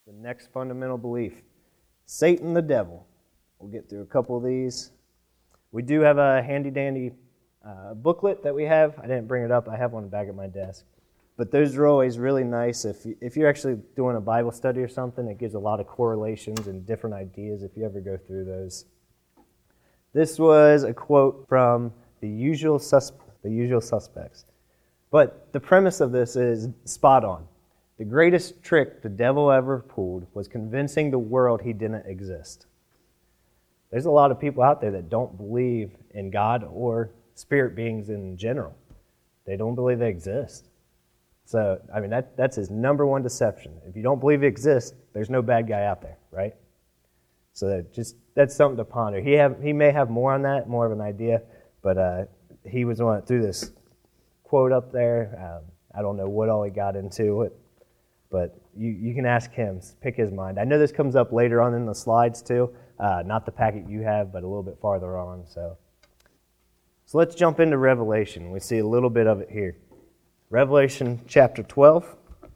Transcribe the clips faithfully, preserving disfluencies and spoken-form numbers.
The next fundamental belief, Satan the devil. We'll get through a couple of these. We do have a handy-dandy uh, booklet that we have. I didn't bring it up. I have one back at my desk. But those are always really nice. If, you, if you're actually doing a Bible study or something, it gives a lot of correlations and different ideas if you ever go through those. This was a quote from the usual, sus- the usual Suspects. But the premise of this is spot on. The greatest trick the devil ever pulled was convincing the world he didn't exist. There's a lot of people out there that don't believe in God or spirit beings in general. They don't believe they exist. So, I mean, that, that's his number one deception. If you don't believe he exists, there's no bad guy out there, right? So that just that's something to ponder. He have he may have more on that, more of an idea, but uh, he was the one that threw this quote up there. Um, I don't know what all he got into it. But you, you can ask him, pick his mind. I know this comes up later on in the slides too, uh, not the packet you have, but a little bit farther on. So, so let's jump into Revelation. We see a little bit of it here. Revelation chapter twelve.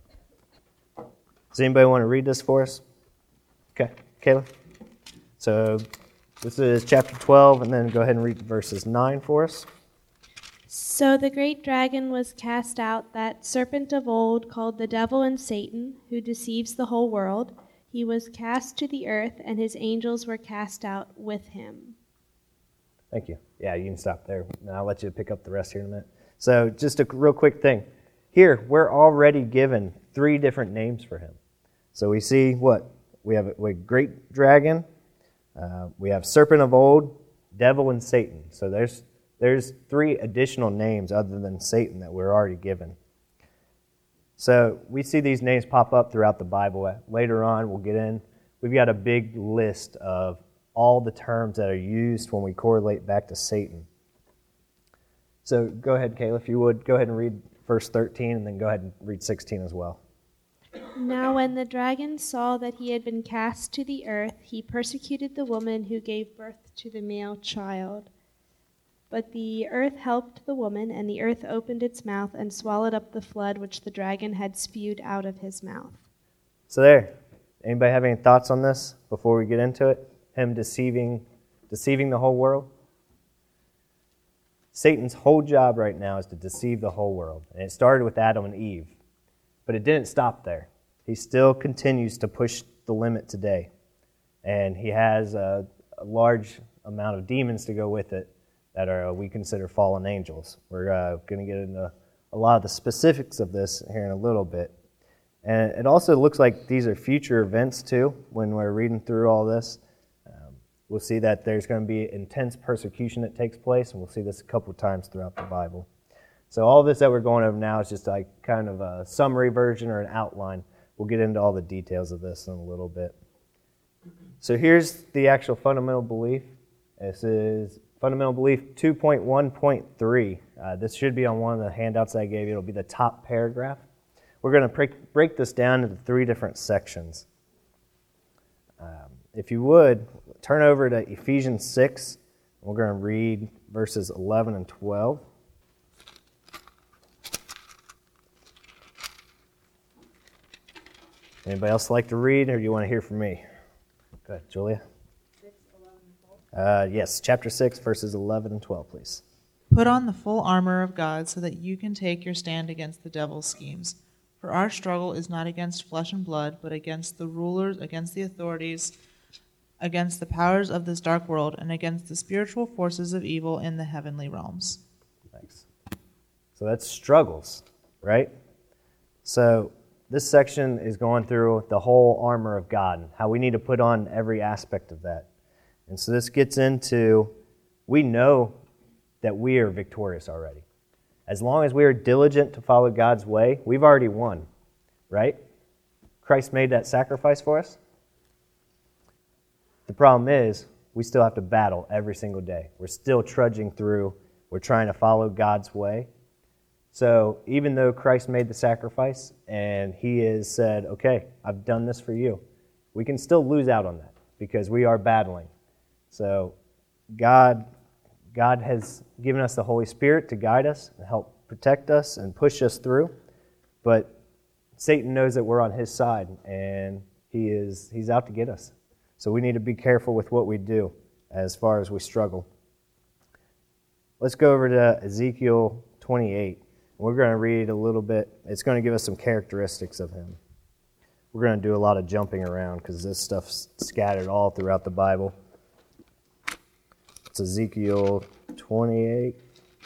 Does anybody want to read this for us? Okay, Kayla. So this is chapter twelve, and then go ahead and read verses nine for us. So the great dragon was cast out, that serpent of old, called the devil and Satan, who deceives the whole world. He was cast to the earth, and his angels were cast out with him. Thank you. Yeah, you can stop there. And I'll let you pick up the rest here in a minute. So just a real quick thing. Here, we're already given three different names for him. So we see what? We have a great dragon, uh, we have serpent of old, devil, and Satan. So there's There's three additional names other than Satan that we're already given. So we see these names pop up throughout the Bible. Later on, we'll get in. We've got a big list of all the terms that are used when we correlate back to Satan. So go ahead, Kayla, if you would. Go ahead and read verse thirteen, and then go ahead and read sixteen as well. Now when the dragon saw that he had been cast to the earth, he persecuted the woman who gave birth to the male child. But the earth helped the woman, and the earth opened its mouth and swallowed up the flood which the dragon had spewed out of his mouth. So there. Anybody have any thoughts on this before we get into it? Him deceiving, deceiving the whole world? Satan's whole job right now is to deceive the whole world. And it started with Adam and Eve. But it didn't stop there. He still continues to push the limit today. And he has a, a large amount of demons to go with it that are uh, we consider fallen angels. We're uh, going to get into a lot of the specifics of this here in a little bit. And it also looks like these are future events too. When we're reading through all this, um, we'll see that there's going to be intense persecution that takes place, and we'll see this a couple of times throughout the Bible. So all this that we're going over now is just like kind of a summary version or an outline. We'll get into all the details of this in a little bit. So here's the actual fundamental belief. This is Fundamental Belief two point one point three. Uh, this should be on one of the handouts I gave you. It'll be the top paragraph. We're going to break, break this down into three different sections. Um, if you would, turn over to Ephesians six. We're going to read verses eleven and twelve. Anybody else like to read, or do you want to hear from me? Go ahead, Julia. Uh, yes, chapter six, verses eleven and twelve, please. Put on the full armor of God so that you can take your stand against the devil's schemes. For our struggle is not against flesh and blood, but against the rulers, against the authorities, against the powers of this dark world, and against the spiritual forces of evil in the heavenly realms. Thanks. So that's struggles, right? So this section is going through the whole armor of God, and how we need to put on every aspect of that. And so this gets into, we know that we are victorious already. As long as we are diligent to follow God's way, we've already won, right? Christ made that sacrifice for us. The problem is, we still have to battle every single day. We're still trudging through. We're trying to follow God's way. So even though Christ made the sacrifice and he has said, okay, I've done this for you, we can still lose out on that because we are battling. So God, God has given us the Holy Spirit to guide us and help protect us and push us through. But Satan knows that we're on his side, and he is he's out to get us. So we need to be careful with what we do as far as we struggle. Let's go over to Ezekiel twenty-eight. We're going to read a little bit. It's going to give us some characteristics of him. We're going to do a lot of jumping around because this stuff's scattered all throughout the Bible. It's Ezekiel twenty-eight.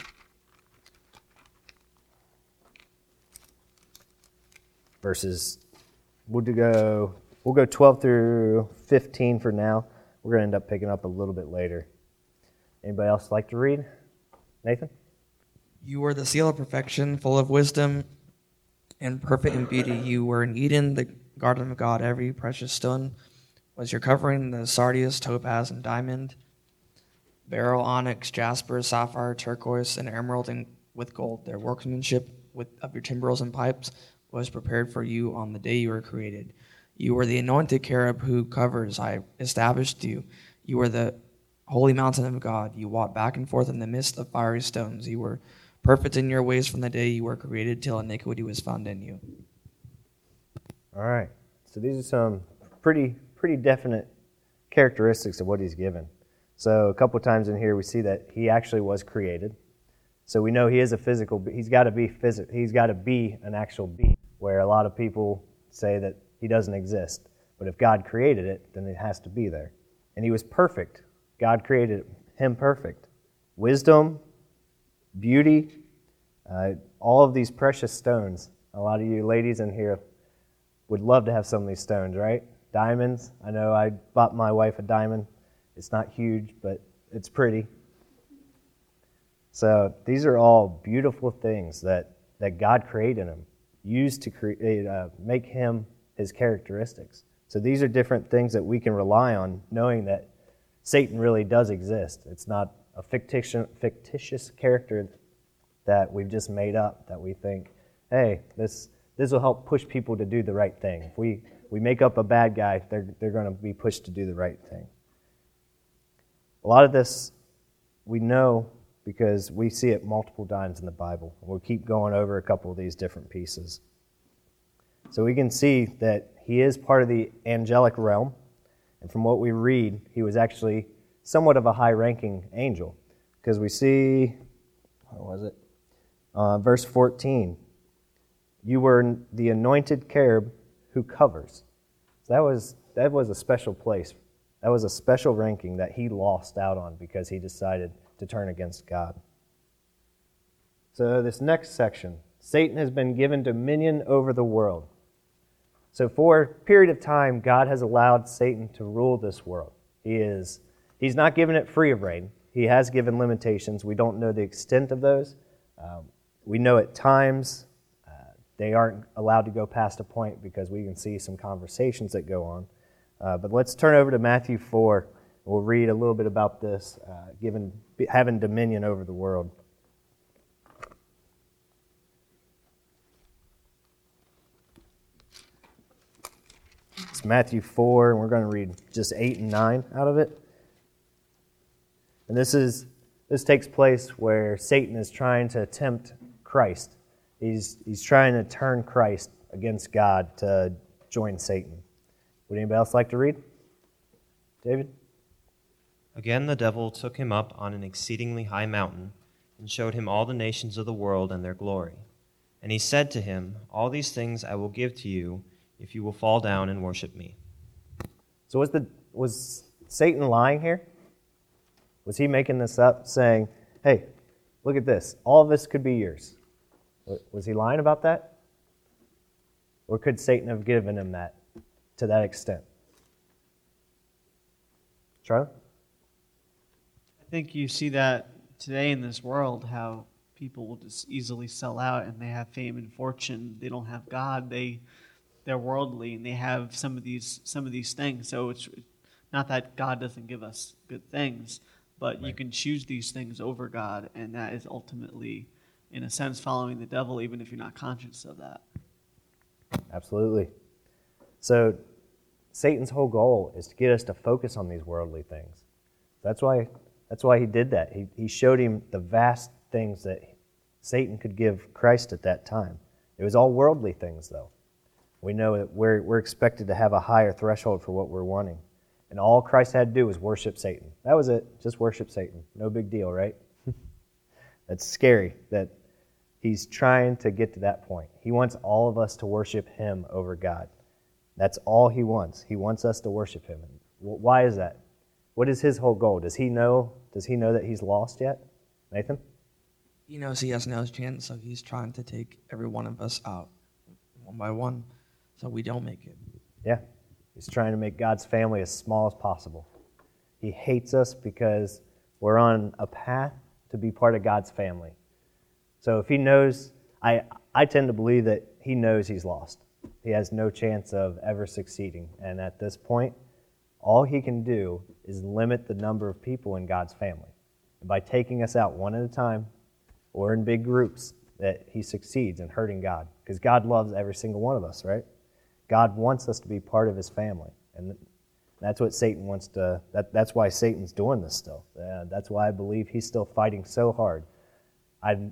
Verses, we'll go, we'll go twelve through fifteen for now. We're going to end up picking up a little bit later. Anybody else like to read? Nathan? You were the seal of perfection, full of wisdom and perfect in beauty. You were in Eden, the garden of God. Every precious stone was your covering, the sardius, topaz, and diamond, beryl, onyx, jasper, sapphire, turquoise, and emerald, and with gold. Their workmanship with, of your timbrels and pipes was prepared for you on the day you were created. You were the anointed cherub who covers. I established you. You were the holy mountain of God. You walked back and forth in the midst of fiery stones. You were perfect in your ways from the day you were created till iniquity was found in you. All right. So these are some pretty pretty definite characteristics of what he's given. So a couple times in here we see that he actually was created. So we know he is a physical. He's got to be phys- He's got to be an actual being. Where a lot of people say that he doesn't exist, but if God created it, then it has to be there. And he was perfect. God created him perfect. Wisdom, beauty, uh, all of these precious stones. A lot of you ladies in here would love to have some of these stones, right? Diamonds. I know I bought my wife a diamond. It's not huge, but it's pretty. So these are all beautiful things that, that God created him, used to create, uh, make him his characteristics. So these are different things that we can rely on, knowing that Satan really does exist. It's not a fictitious, fictitious character that we've just made up, that we think, hey, this this will help push people to do the right thing. If we, we make up a bad guy, they're, they're going to be pushed to do the right thing. A lot of this we know because we see it multiple times in the Bible. We'll keep going over a couple of these different pieces. So we can see that he is part of the angelic realm, and from what we read, he was actually somewhat of a high-ranking angel, because we see, what was it? Uh, verse fourteen, you were the anointed cherub who covers. So that was that was a special place. That was a special ranking that he lost out on because he decided to turn against God. So this next section, Satan has been given dominion over the world. So for a period of time, God has allowed Satan to rule this world. He is, he's not given it free of reign. He has given limitations. We don't know the extent of those. Um, we know at times uh, they aren't allowed to go past a point because we can see some conversations that go on. Uh, but let's turn over to Matthew four. We'll read a little bit about this, uh, given having dominion over the world. It's Matthew four, and we're going to read just eight and nine out of it. And this is this takes place where Satan is trying to tempt Christ. He's he's trying to turn Christ against God to join Satan. Would anybody else like to read? David? Again the devil took him up on an exceedingly high mountain and showed him all the nations of the world and their glory. And he said to him, all these things I will give to you if you will fall down and worship me. So was the was Satan lying here? Was he making this up, saying, hey, look at this. All of this could be yours. Was he lying about that? Or could Satan have given him that to that extent? Charlie? I think you see that today in this world, how people will just easily sell out and they have fame and fortune. They don't have God. They they're worldly and they have some of these some of these things. So it's not that God doesn't give us good things, but right. You can choose these things over God, and that is ultimately, in a sense, following the devil, even if you're not conscious of that. Absolutely. So Satan's whole goal is to get us to focus on these worldly things. That's why that's why he did that. He he showed him the vast things that Satan could give Christ at that time. It was all worldly things, though. We know that we're, we're expected to have a higher threshold for what we're wanting. And all Christ had to do was worship Satan. That was it. Just worship Satan. No big deal, right? That's scary that he's trying to get to that point. He wants all of us to worship him over God. That's all he wants. He wants us to worship him. Why is that? What is his whole goal? Does he know, does he know that he's lost yet? Nathan? He knows he has no chance, so he's trying to take every one of us out one by one so we don't make it. Yeah. He's trying to make God's family as small as possible. He hates us because we're on a path to be part of God's family. So if he knows, I, I tend to believe that he knows he's lost. He has no chance of ever succeeding. And at this point, all he can do is limit the number of people in God's family. And by taking us out one at a time or in big groups, that he succeeds in hurting God. Because God loves every single one of us, right? God wants us to be part of his family. And that's what Satan wants to, that, that's why Satan's doing this still. Uh, that's why I believe he's still fighting so hard. I,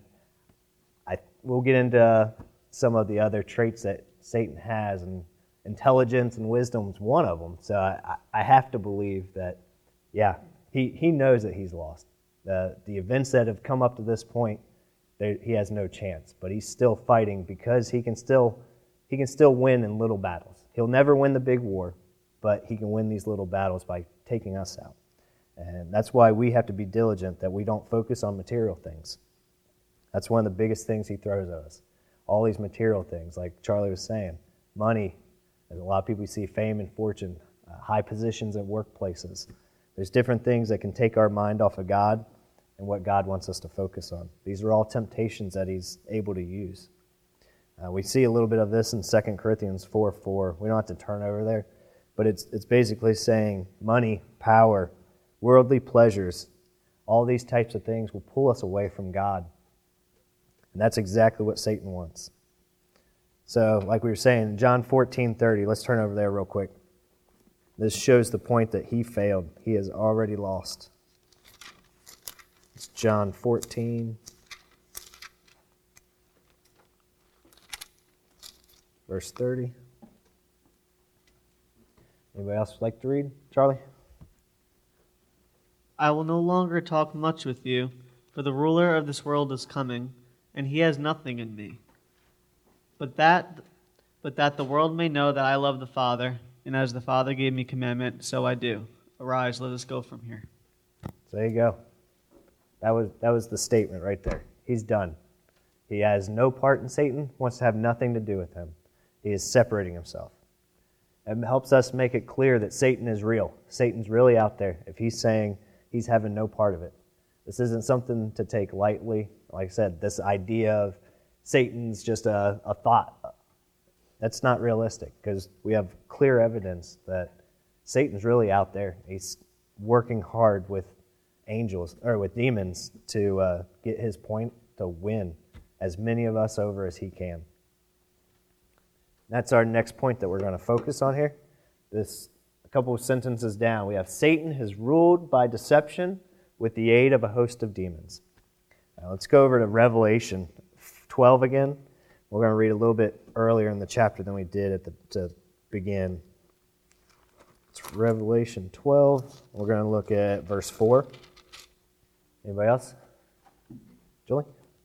I, we'll get into some of the other traits that Satan has, and intelligence and wisdom is one of them. So I, I have to believe that, yeah, he, he knows that he's lost. The, the events that have come up to this point, he has no chance. But he's still fighting because he can still he can still win in little battles. He'll never win the big war, but he can win these little battles by taking us out. And that's why we have to be diligent that we don't focus on material things. That's one of the biggest things he throws at us. All these material things, like Charlie was saying, money. There's a lot of people who see fame and fortune, uh, high positions at workplaces. There's different things that can take our mind off of God and what God wants us to focus on. These are all temptations that he's able to use. Uh, we see a little bit of this in Second Corinthians four four. We don't have to turn over there, but it's it's basically saying money, power, worldly pleasures, all these types of things will pull us away from God. And that's exactly what Satan wants. So, like we were saying, John fourteen thirty, let's turn over there real quick. This shows the point that he failed. He has already lost. It's John fourteen, verse thirty. Anybody else like to read? Charlie? I will no longer talk much with you, for the ruler of this world is coming, and he has nothing in me. But that, but that the world may know that I love the Father, and as the Father gave me commandment, so I do. Arise, let us go from here. So there you go. That was that was the statement right there. He's done. He has no part in Satan, wants to have nothing to do with him. He is separating himself. It helps us make it clear that Satan is real. Satan's really out there. If he's saying he's having no part of it. This isn't something to take lightly. Like I said, this idea of Satan's just a, a thought, that's not realistic because we have clear evidence that Satan's really out there. He's working hard with angels or with demons to uh, get his point, to win as many of us over as he can. That's our next point that we're going to focus on here. This a couple of sentences down. We have Satan has ruled by deception with the aid of a host of demons. Now let's go over to Revelation twelve again. We're going to read a little bit earlier in the chapter than we did at the to begin. It's Revelation twelve. We're going to look at verse four. Anybody else? Julie?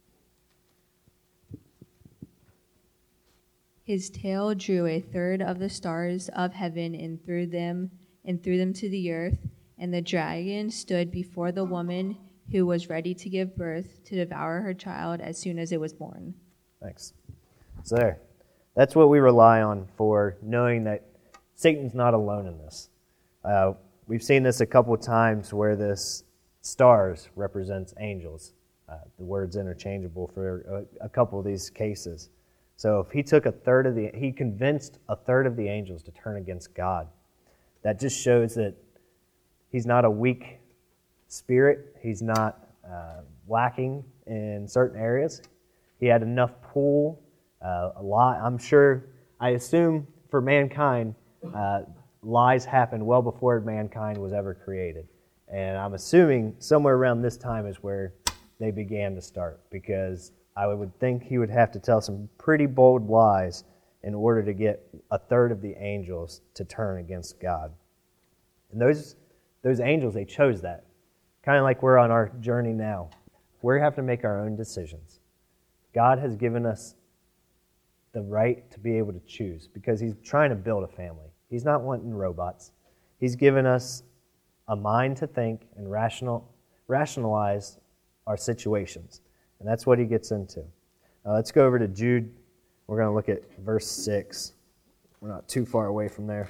His tail drew a third of the stars of heaven and threw them and threw them to the earth, and the dragon stood before the woman who was ready to give birth to devour her child as soon as it was born. Thanks. So there. That's what we rely on for knowing that Satan's not alone in this. Uh, we've seen this a couple of times where this stars represents angels. Uh, the word's interchangeable for a, a couple of these cases. So if he took a third of the, he convinced a third of the angels to turn against God. That just shows that he's not a weak spirit. He's not uh, lacking in certain areas. He had enough pull, uh, a lot. I'm sure, I assume for mankind, uh, lies happened well before mankind was ever created. And I'm assuming somewhere around this time is where they began to start, because I would think he would have to tell some pretty bold lies in order to get a third of the angels to turn against God. And those those angels, they chose that. Kind of like we're on our journey now. We have to make our own decisions. God has given us the right to be able to choose because he's trying to build a family. He's not wanting robots. He's given us a mind to think and rational, rationalize our situations. And that's what he gets into. Uh, let's go over to Jude. We're going to look at verse six. We're not too far away from there.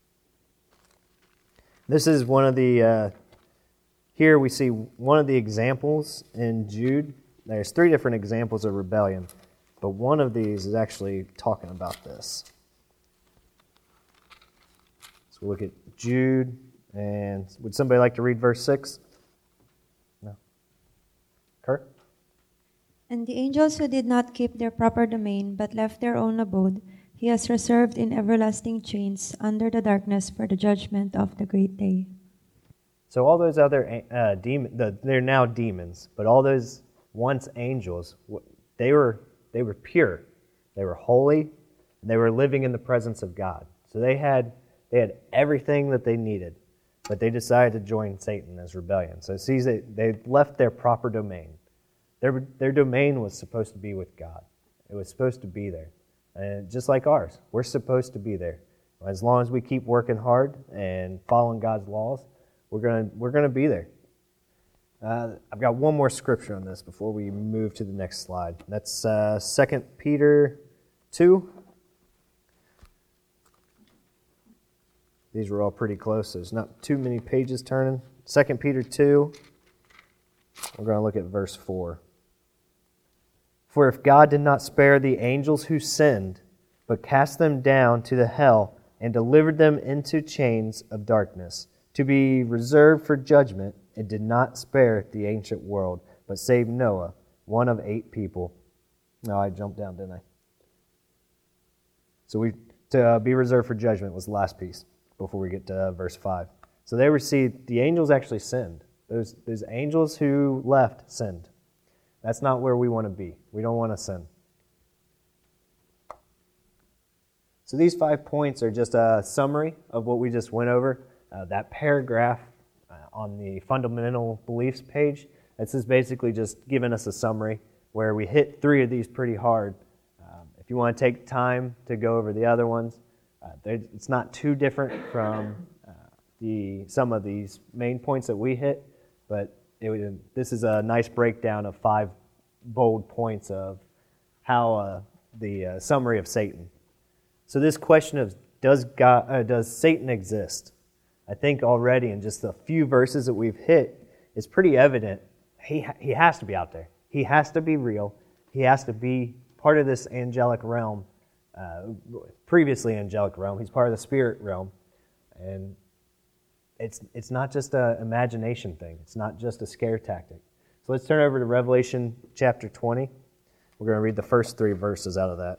This is one of the, uh, here we see one of the examples in Jude. There's three different examples of rebellion, but one of these is actually talking about this. So we'll look at Jude, and would somebody like to read verse six? No. Kurt? And the angels who did not keep their proper domain, but left their own abode, he has reserved in everlasting chains under the darkness for the judgment of the great day. So all those other uh, demon, the, they're now demons, but all those once angels, they were they were pure, they were holy, and they were living in the presence of God. So they had they had everything that they needed, but they decided to join Satan as rebellion. So it sees that they left their proper domain. Their their domain was supposed to be with God. It was supposed to be there. And just like ours, we're supposed to be there. As long as we keep working hard and following God's laws, we're gonna we're gonna be there. Uh, I've got one more scripture on this before we move to the next slide. That's uh, Second Peter two. These were all pretty close. There's not too many pages turning. Second Peter two. We're going to look at verse four. For if God did not spare the angels who sinned, but cast them down to the hell and delivered them into chains of darkness, to be reserved for judgment, and did not spare the ancient world, but saved Noah, one of eight people. No, I jumped down, didn't I? So we to uh, be reserved for judgment was the last piece before we get to uh, verse five. So they received, the angels actually sinned. Those, those angels who left sinned. That's not where we want to be. We don't want to sin. So these five points are just a summary of what we just went over. Uh, that paragraph uh, on the fundamental beliefs page, this is basically just giving us a summary where we hit three of these pretty hard. Um, if you want to take time to go over the other ones, uh, it's not too different from uh, the some of these main points that we hit, but it would, this is a nice breakdown of five bold points of how uh, the uh, summary of Satan. So this question of does God, uh, does Satan exist? I think already in just a few verses that we've hit, it's pretty evident he he has to be out there. He has to be real. He has to be part of this angelic realm, uh, previously angelic realm. He's part of the spirit realm, and it's it's not just an imagination thing. It's not just a scare tactic. So let's turn over to Revelation chapter twenty. We're going to read the first three verses out of that.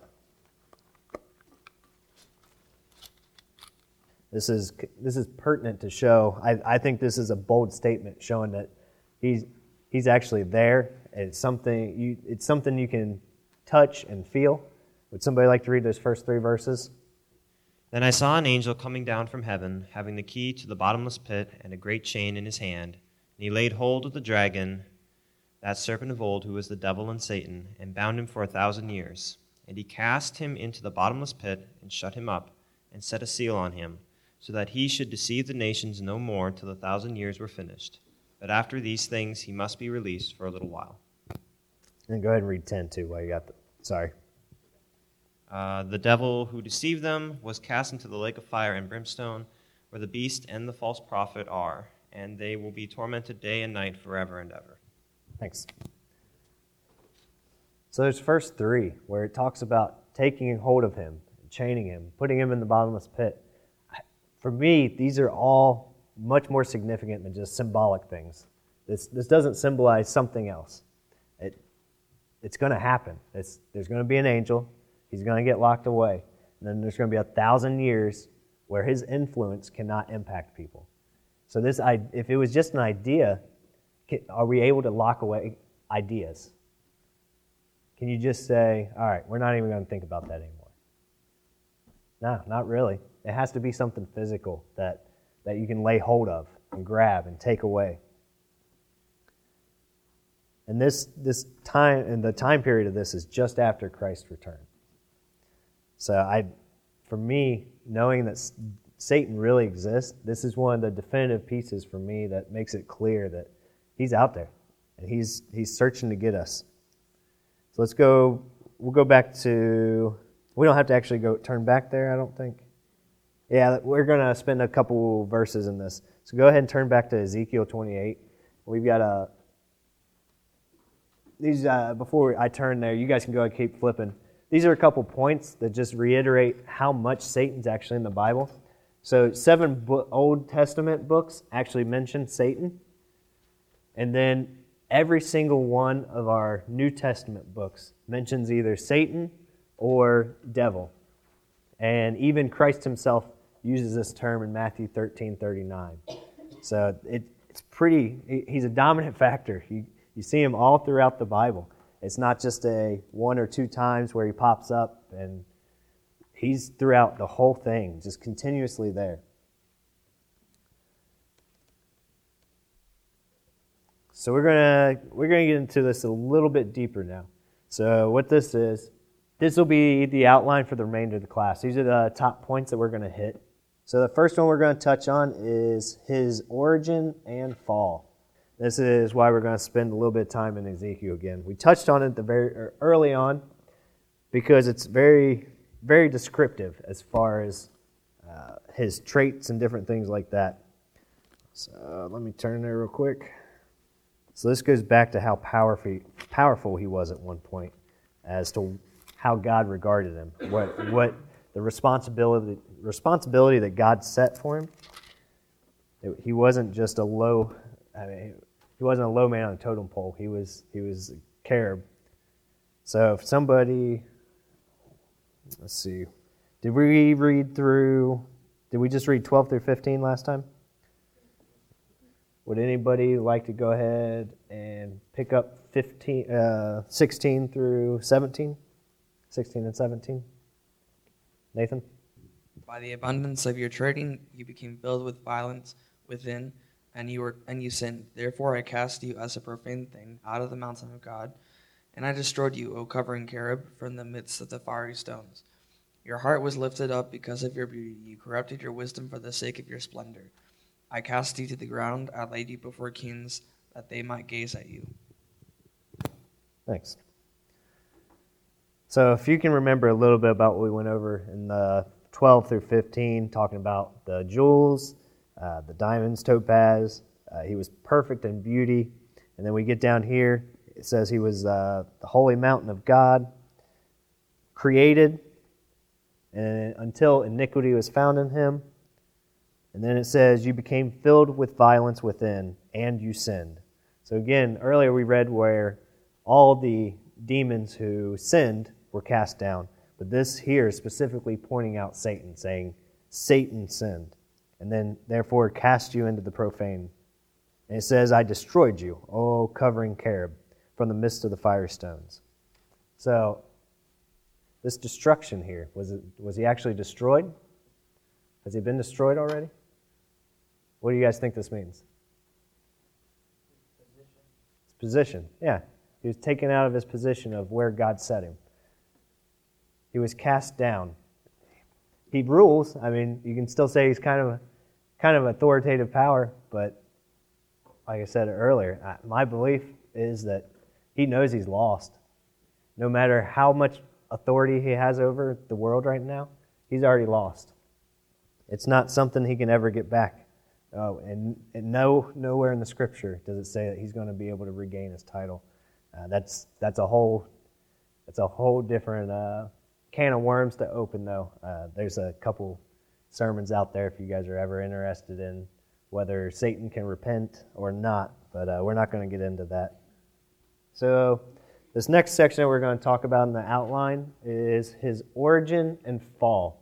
This is this is pertinent to show. I, I think this is a bold statement showing that he's he's actually there. It's something you it's something you can touch and feel. Would somebody like to read those first three verses? Then I saw an angel coming down from heaven, having the key to the bottomless pit and a great chain in his hand. And he laid hold of the dragon, that serpent of old, who is the devil and Satan, and bound him for a thousand years. And he cast him into the bottomless pit and shut him up, and set a seal on him, so that he should deceive the nations no more till the thousand years were finished. But after these things he must be released for a little while. And go ahead and read ten too while you got the... Sorry. Uh, the devil who deceived them was cast into the lake of fire and brimstone, where the beast and the false prophet are, and they will be tormented day and night forever and ever. Thanks. So there's first three, where it talks about taking hold of him, chaining him, putting him in the bottomless pit. For me, these are all much more significant than just symbolic things. This this doesn't symbolize something else. It It's going to happen. It's, there's going to be an angel. He's going to get locked away. And then there's going to be a thousand years where his influence cannot impact people. So this, if it was just an idea, are we able to lock away ideas? Can you just say, all right, we're not even going to think about that anymore? No, not really. It has to be something physical that, that you can lay hold of and grab and take away. And this this time and the time period of this is just after Christ's return. So I, for me, knowing that Satan really exists, this is one of the definitive pieces for me that makes it clear that he's out there and he's he's searching to get us. So let's go. We'll go back to. We don't have to actually go turn back there, I don't think. Yeah, we're going to spend a couple verses in this. So go ahead and turn back to Ezekiel twenty-eight. We've got a. These uh, before I turn there, you guys can go ahead and keep flipping. These are a couple points that just reiterate how much Satan's actually in the Bible. So seven bo- Old Testament books actually mention Satan. And then every single one of our New Testament books mentions either Satan or devil. And even Christ himself uses this term in Matthew thirteen thirty-nine. So it, it's pretty, he's a dominant factor. You, you see him all throughout the Bible. It's not just a one or two times where he pops up, and he's throughout the whole thing, just continuously there. So we're gonna we're gonna get into this a little bit deeper now. So what this is, this will be the outline for the remainder of the class. These are the top points that we're going to hit. So the first one we're going to touch on is his origin and fall. This is why we're going to spend a little bit of time in Ezekiel again. We touched on it the very early on because it's very, very descriptive as far as uh, his traits and different things like that. So let me turn there real quick. So this goes back to how powerful powerful he was at one point, as to how God regarded him, what what the responsibility responsibility that God set for him. It, he wasn't just a low, I mean, he wasn't a low man on a totem pole. He was he was a cherub. So if somebody, let's see, did we read through? Did we just read twelve through fifteen last time? Would anybody like to go ahead and pick up fifteen, uh, sixteen through seventeen? sixteen and seventeen. Nathan? By the abundance of your trading, you became filled with violence within, and you were and you sinned. Therefore I cast you as a profane thing out of the mountain of God, and I destroyed you, O covering cherub, from the midst of the fiery stones. Your heart was lifted up because of your beauty. You corrupted your wisdom for the sake of your splendor. I cast you to the ground. I laid you before kings, that they might gaze at you. Thanks. So if you can remember a little bit about what we went over in the twelve through fifteen, talking about the jewels, uh, the diamonds, topaz, uh, he was perfect in beauty. And then we get down here, it says he was uh, the holy mountain of God, created, and until iniquity was found in him. And then it says, you became filled with violence within, and you sinned. So again, earlier we read where all the demons who sinned were cast down. But this here is specifically pointing out Satan, saying, Satan sinned, and then therefore cast you into the profane. And it says, I destroyed you, O covering cherub, from the midst of the fire stones. So, this destruction here, was it, was he actually destroyed? Has he been destroyed already? What do you guys think this means? His position. Yeah. He was taken out of his position of where God set him. He was cast down. He rules. I mean, you can still say he's kind of kind of authoritative power, but like I said earlier, my belief is that he knows he's lost. No matter how much authority he has over the world right now, he's already lost. It's not something he can ever get back. Oh, and, and no, nowhere in the Scripture does it say that he's going to be able to regain his title. Uh, that's that's a whole that's a whole different uh, can of worms to open, though. Uh, there's a couple sermons out there if you guys are ever interested in whether Satan can repent or not, but uh, we're not going to get into that. So this next section that we're going to talk about in the outline is his origin and fall.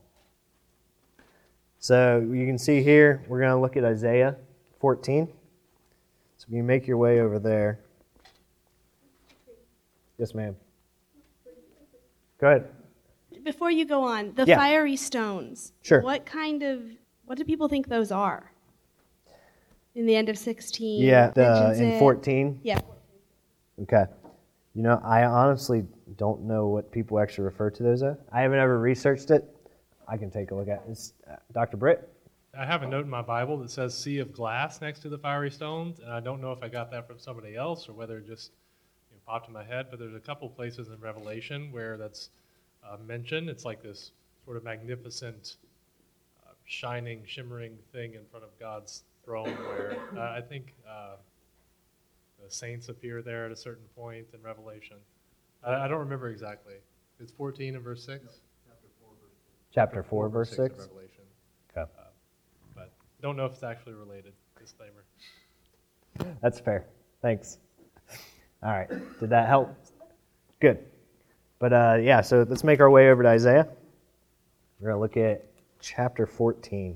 So you can see here, we're going to look at Isaiah fourteen. So you make your way over there. Yes, ma'am. Go ahead. before you go on, the Yeah. fiery stones. Sure. What kind of, what do people think those are? In the end of sixteen. Yeah, the, mentions in it. fourteen. Yeah. Okay. You know, I honestly don't know what people actually refer to those as. I haven't ever researched it. I can take a look at it. It's, uh, Doctor Britt? I have a note in my Bible that says sea of glass next to the fiery stones, and I don't know if I got that from somebody else or whether it just you know, popped in my head, but there's a couple places in Revelation where that's uh, mentioned. It's like this sort of magnificent, uh, shining, shimmering thing in front of God's throne where uh, I think uh, the saints appear there at a certain point in Revelation. I, I don't remember exactly. It's fourteen and verse six? Chapter four, verse of six? Revelation. Okay. Uh, but don't know if it's actually related. Disclaimer. That's fair. Thanks. All right. Did that help? Good. But uh, yeah, so let's make our way over to Isaiah. We're going to look at chapter fourteen.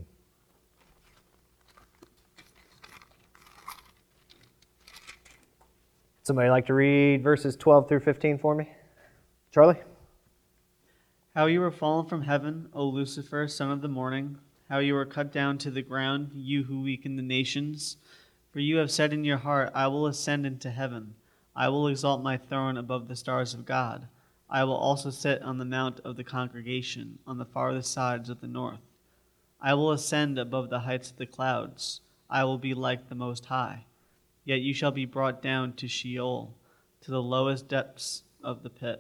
Somebody like to read verses twelve through fifteen for me? Charlie? How you were fallen from heaven, O Lucifer, son of the morning. How you were cut down to the ground, you who weaken the nations. For you have said in your heart, I will ascend into heaven. I will exalt my throne above the stars of God. I will also sit on the mount of the congregation, on the farthest sides of the north. I will ascend above the heights of the clouds. I will be like the Most High. Yet you shall be brought down to Sheol, to the lowest depths of the pit.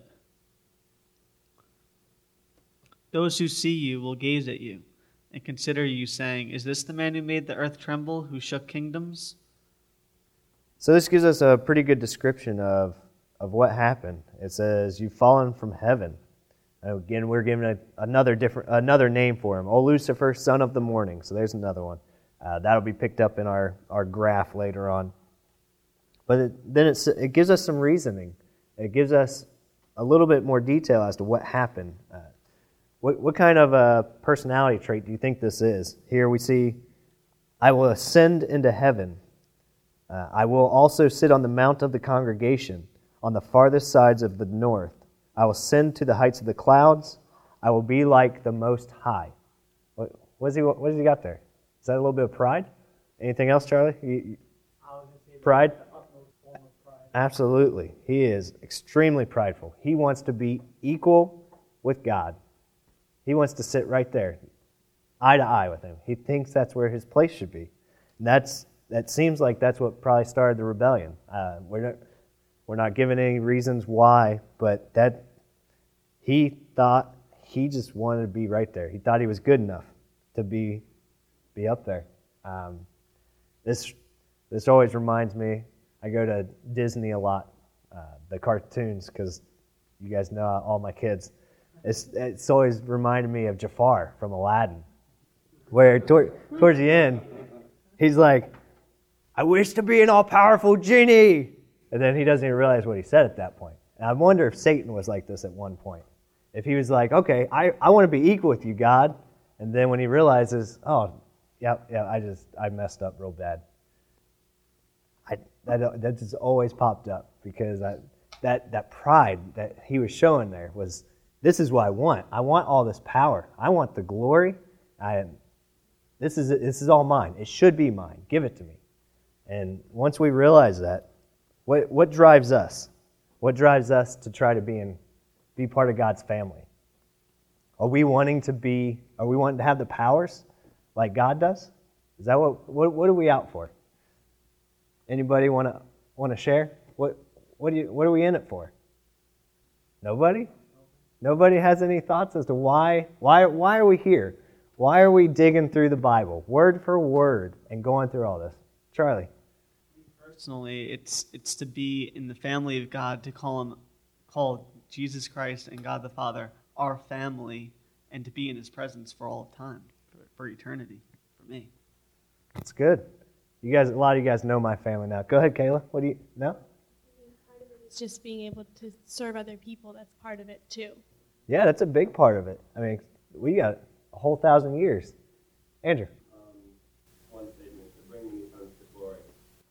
Those who see you will gaze at you and consider you, saying, Is this the man who made the earth tremble, who shook kingdoms? So this gives us a pretty good description of, of what happened. It says, you've fallen from heaven. And again, we're given a, another different another name for him. O Lucifer, son of the morning. So there's another one. Uh, that'll be picked up in our, our graph later on. But it, then it's, it gives us some reasoning. It gives us a little bit more detail as to what happened. Uh, what, what kind of a personality trait do you think this is? Here we see, I will ascend into heaven. Uh, I will also sit on the mount of the congregation, on the farthest sides of the north. I will ascend to the heights of the clouds. I will be like the Most High. What, what, is he, what has he got there? Is that a little bit of pride? Anything else, Charlie? You, you, pride? Absolutely. He is extremely prideful. He wants to be equal with God. He wants to sit right there, eye to eye with him. He thinks that's where his place should be. And that's that seems like that's what probably started the rebellion. Uh, we're not we're not given any reasons why, but that he thought he just wanted to be right there. He thought he was good enough to be be up there. Um, this this always reminds me. I go to Disney a lot, uh, the cartoons, because you guys know all my kids. It's it's always reminded me of Jafar from Aladdin, where toward, towards the end, he's like, I wish to be an all-powerful genie. And then he doesn't even realize what he said at that point. And I wonder if Satan was like this at one point. If he was like, okay, I, I want to be equal with you, God. And then when he realizes, oh, yeah, yeah, I just, I messed up real bad. I, that, that just always popped up because I, that, that pride that he was showing there was, this is what I want. I want all this power. I want the glory. I, this is this is all mine. It should be mine. Give it to me. And once we realize that, what what drives us? What drives us to try to be in, be part of God's family? Are we wanting to be? Are we wanting to have the powers like God does? Is that what what, what are we out for? Anybody want to want to share? What what do you what are we in it for? Nobody? Nobody has any thoughts as to why why why are we here? Why are we digging through the Bible, word for word, and going through all this? Charlie. Personally, it's it's to be in the family of God, to call him, call Jesus Christ and God the Father our family, and to be in His presence for all of time, for, for eternity, for me. That's good. You guys, a lot of you guys know my family now. Go ahead, Kayla. What do you know? It's just being able to serve other people. That's part of it too. Yeah, that's a big part of it. I mean, we got a whole thousand years. Andrew. Um, one statement, to bring many sons to glory.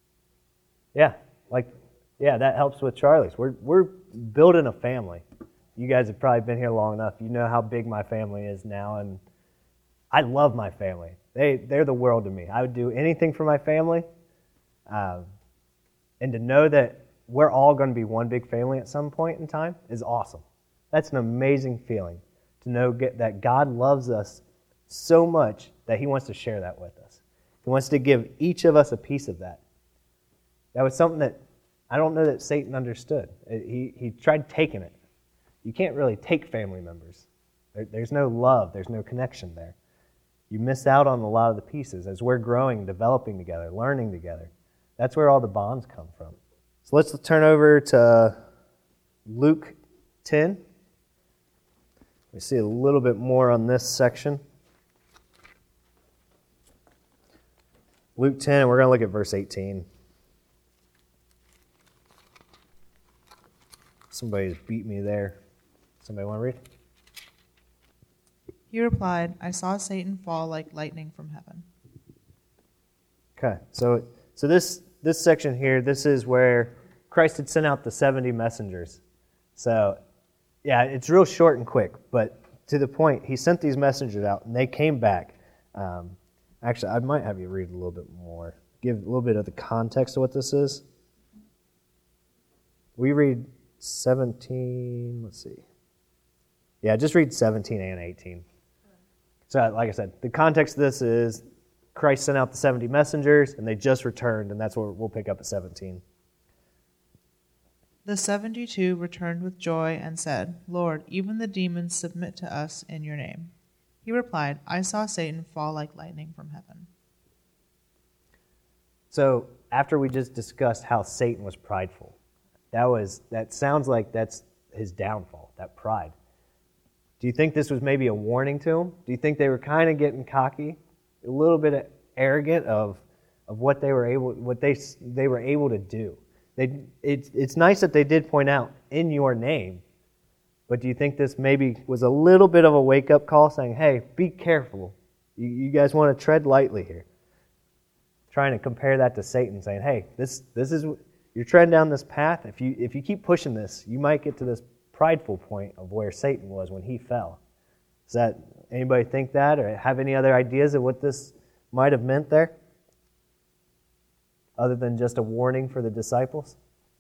Yeah, like, yeah, that helps with Charlie's. We're we're building a family, you guys have probably been here long enough. You know how big my family is now, and I love my family. They, they're the world to me. I would do anything for my family. Um, and to know that we're all going to be one big family at some point in time is awesome. That's an amazing feeling to know get, that God loves us so much that he wants to share that with us. He wants to give each of us a piece of that. That was something that I don't know that Satan understood. He, he tried taking it. You can't really take family members. There, there's no love. There's no connection there. You miss out on a lot of the pieces as we're growing, developing together, learning together. That's where all the bonds come from. So let's turn over to Luke ten. We see a little bit more on this section. Luke ten, we're going to look at verse eighteen. Somebody's beat me there. Somebody want to read? He replied, I saw Satan fall like lightning from heaven. Okay, so so this this section here, this is where Christ had sent out the seventy messengers. So, yeah, it's real short and quick, but to the point, he sent these messengers out, and they came back. Um, actually, I might have you read a little bit more. Give a little bit of the context of what this is. We read seventeen, let's see. Yeah, just read seventeen and eighteen. So, like I said, the context of this is Christ sent out the seventy messengers, and they just returned, and that's what we'll pick up at seventeen. The seventy-two returned with joy and said, Lord, even the demons submit to us in your name. He replied, I saw Satan fall like lightning from heaven. So, after we just discussed how Satan was prideful, that was that sounds like that's his downfall, that pride. Do you think this was maybe a warning to him? Do you think they were kind of getting cocky, a little bit arrogant of of what they were able what they they were able to do? They it's it's nice that they did point out in your name, but do you think this maybe was a little bit of a wake up call, saying, "Hey, be careful. You, you guys want to tread lightly here." Trying to compare that to Satan, saying, "Hey, this this is you're treading down this path. If you if you keep pushing this, you might get to this prideful point of where Satan was when he fell." Does that anybody think that, or have any other ideas of what this might have meant there, other than just a warning for the disciples?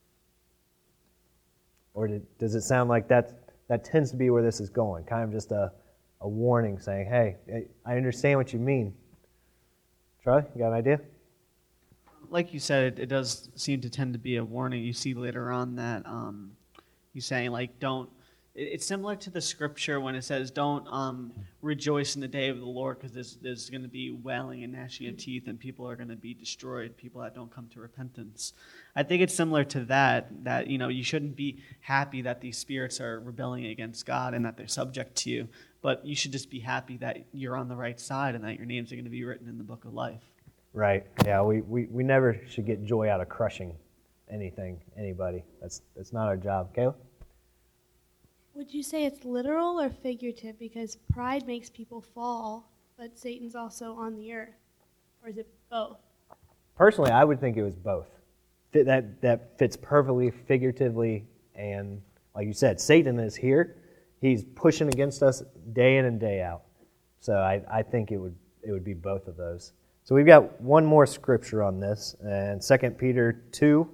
Or did, does it sound like that that tends to be where this is going, kind of just a, a warning saying, "Hey, I understand what you mean." Charlie, you got an idea? Like you said, it, it does seem to tend to be a warning. You see later on that um, he's saying, like, don't, it, it's similar to the scripture when it says, don't um, rejoice in the day of the Lord, because there's, there's going to be wailing and gnashing of teeth, and people are going to be destroyed, people that don't come to repentance. I think it's similar to that, that, you know, you shouldn't be happy that these spirits are rebelling against God and that they're subject to you, but you should just be happy that you're on the right side and that your names are going to be written in the book of life. Right. Yeah, we, we, we never should get joy out of crushing anything, anybody. That's that's not our job. Kayla? Would you say it's literal or figurative? Because pride makes people fall, but Satan's also on the earth. Or is it both? Personally, I would think it was both. That that fits perfectly figuratively, and like you said, Satan is here. He's pushing against us day in and day out. So I, I think it would it would be both of those. So we've got one more scripture on this, and Second Peter two.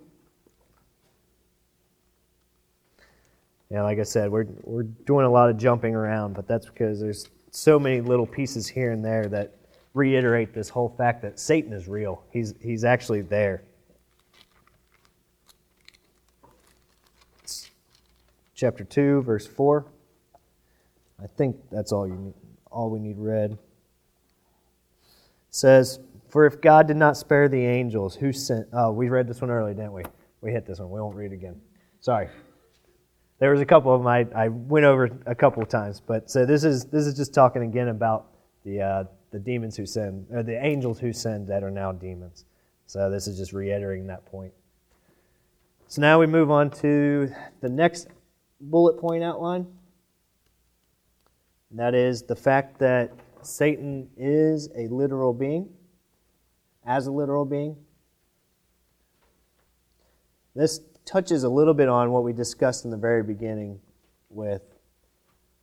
Yeah, like I said, we're we're doing a lot of jumping around, but that's because there's so many little pieces here and there that reiterate this whole fact that Satan is real. He's he's actually there. Chapter two, verse four. I think that's all you need, all we need read. It says, "For if God did not spare the angels who sent..." Oh, we read this one earlier, didn't we? We hit this one. We won't read it again. Sorry. There was a couple of them I, I went over a couple of times, but so this is this is just talking again about the uh, the demons who sinned, or the angels who sinned that are now demons. So this is just reiterating that point. So now we move on to the next bullet point outline. And that is the fact that Satan is a literal being, as a literal being. This touches a little bit on what we discussed in the very beginning with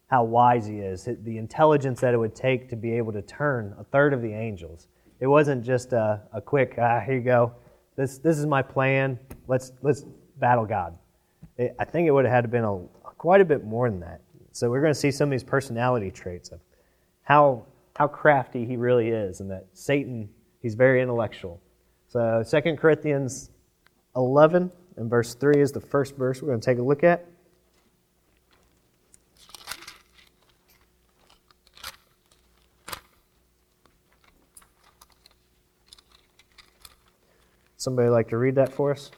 how wise he is, the intelligence that it would take to be able to turn a third of the angels. It wasn't just a, a quick, ah, here you go, this this is my plan, let's let's battle God. It, I think it would have had to been a, quite a bit more than that. So we're going to see some of these personality traits of how how crafty he really is, and that Satan, he's very intellectual. So Second Corinthians eleven and verse three is the first verse we're going to take a look at. Somebody like to read that for us?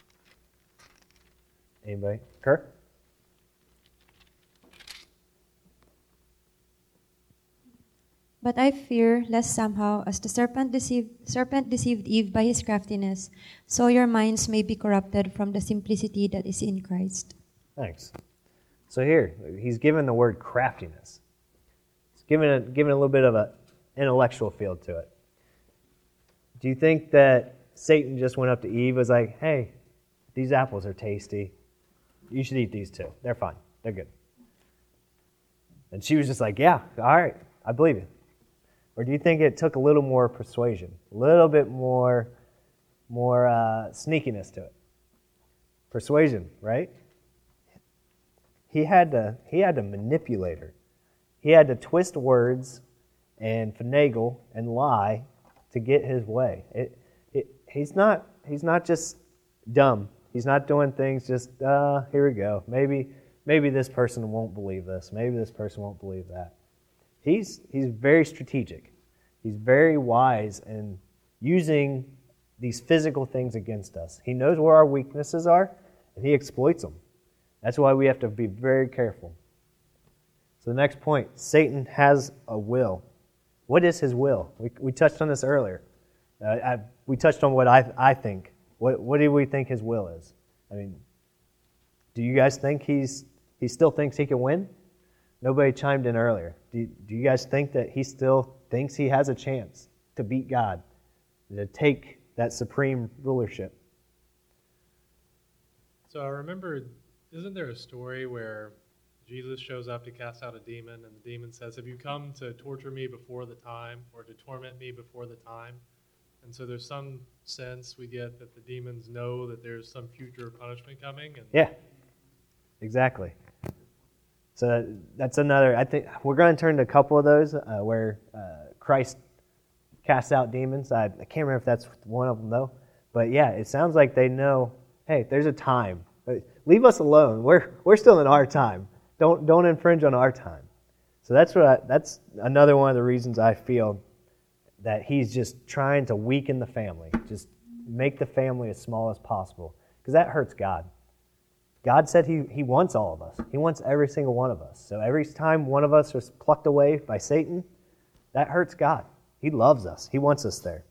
Anybody? Kirk? But I fear lest somehow, as the serpent deceived, serpent deceived Eve by his craftiness, so your minds may be corrupted from the simplicity that is in Christ. Thanks. So here, he's given the word craftiness. He's given a, given a little bit of an intellectual feel to it. Do you think that Satan just went up to Eve and was like, hey, these apples are tasty. You should eat these too. They're fine. They're good. And she was just like, yeah, all right, I believe you. Or do you think it took a little more persuasion, a little bit more, more uh, sneakiness to it? Persuasion, right? He had to, he had to manipulate her. He had to twist words and finagle and lie to get his way. It, it, he's not, he's not just dumb. He's not doing things just, uh, here we go. Maybe, maybe this person won't believe this. Maybe this person won't believe that. He's he's very strategic. He's very wise in using these physical things against us. He knows where our weaknesses are, and he exploits them. That's why we have to be very careful. So the next point, Satan has a will. What is his will? We we touched on this earlier. Uh, I, we touched on what I I think. What what do we think his will is? I mean, do you guys think he's he still thinks he can win? Nobody chimed in earlier. Do, do you guys think that he still thinks he has a chance to beat God, to take that supreme rulership? So I remember, isn't there a story where Jesus shows up to cast out a demon, and the demon says, have you come to torture me before the time, or to torment me before the time? And so there's some sense we get that the demons know that there's some future punishment coming. And yeah, exactly. So that's another, I think, we're going to turn to a couple of those uh, where uh, Christ casts out demons. I, I can't remember if that's one of them, though. But yeah, it sounds like they know, hey, there's a time. Leave us alone. We're we're still in our time. Don't don't infringe on our time. So that's what I, that's another one of the reasons I feel that he's just trying to weaken the family, just make the family as small as possible, because that hurts God. God said he, he wants all of us. He wants every single one of us. So every time one of us is plucked away by Satan, that hurts God. He loves us. He wants us there.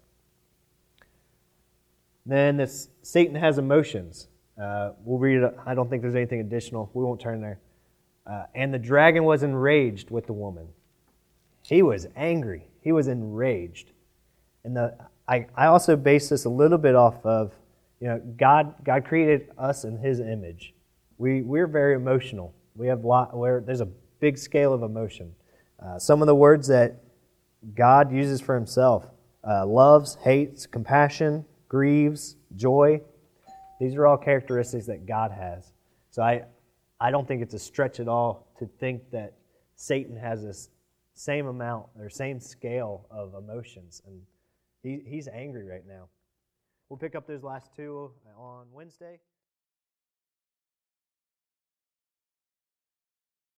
Then this Satan has emotions. Uh, we'll read it. I don't think there's anything additional. We won't turn there. Uh, and the dragon was enraged with the woman. He was angry. He was enraged. And the I, I also base this a little bit off of, you know, God God created us in His image. We we're very emotional. We have lot where there's a big scale of emotion. Uh, some of the words that God uses for Himself: uh, loves, hates, compassion, grieves, joy. These are all characteristics that God has. So I I don't think it's a stretch at all to think that Satan has this same amount or same scale of emotions, and he, he's angry right now. We'll pick up those last two on Wednesday.